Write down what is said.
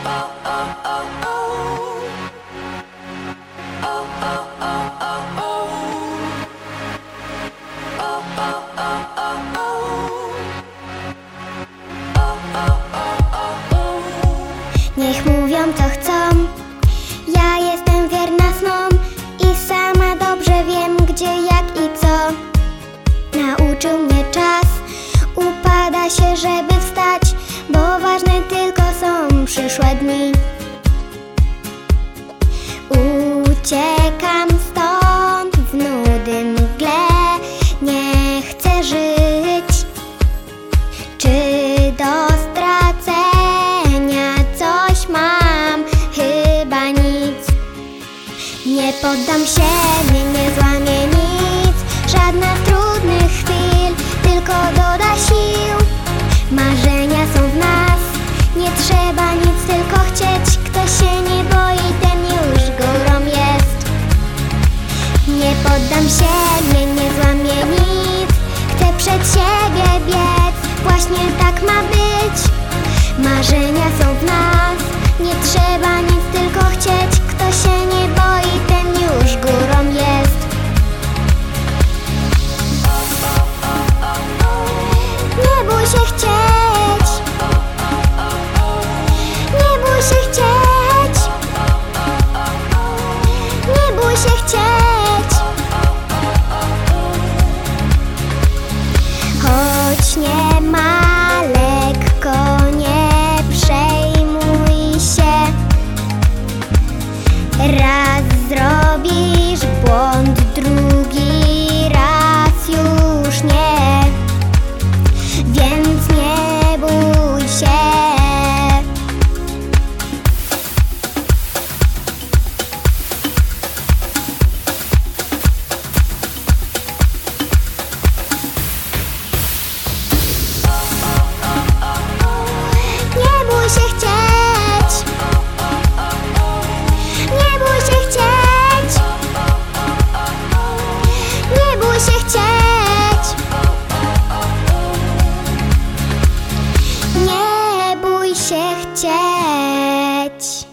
Niech mówią co chcą, ja jestem wierna snom i sama dobrze wiem gdzie, jak i co. Nauczył mnie czas, upada się, żeby wstać, bo ważne tylko są przyszłe dni. Uciekam stąd w nudy mgle, nie chcę żyć. Czy do stracenia coś mam? Chyba nic. Nie poddam się, nie złamię nic. Żadna z trudnych chwil tylko doda sił. Marzenia są w nas, nie trzeba nic, tylko chcieć. Kto się nie boi, ten już górą jest. Nie poddam się, nie złamię nic. Chcę przed siebie biec, właśnie tak ma być. Marzenia są w nas, nie trzeba nic, tylko chcieć. Kto się nie boi, ten już górą jest. Nie bój się chcieć, nie bój się chcieć, nie bój się chcieć. Choć nie ma lekko, nie przejmuj się. Raz zrobisz błąd, drugi raz już nie. Więc nie bój się. Nie bój się chcieć, nie bój się chcieć, nie bój się chcieć, nie bój się chcieć.